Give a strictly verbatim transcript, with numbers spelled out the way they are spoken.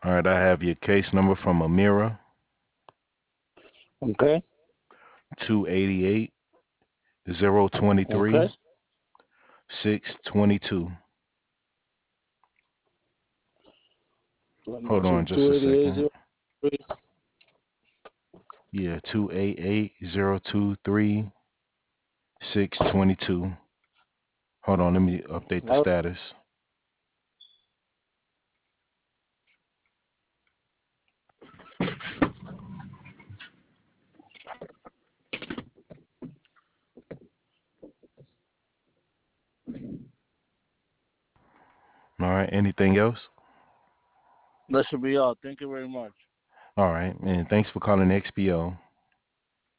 All right, I have your case number from Amira, Okay. two eighty-eight, zero twenty-three, Okay. six twenty-two. Let me Hold see. on just a Two eighty eight second. zero three. Yeah, two eight eight, zero two three, six twenty-two. Hold on, let me update the All status. All right, anything else? That should be all. Thank you very much. All right, and thanks for calling X P O.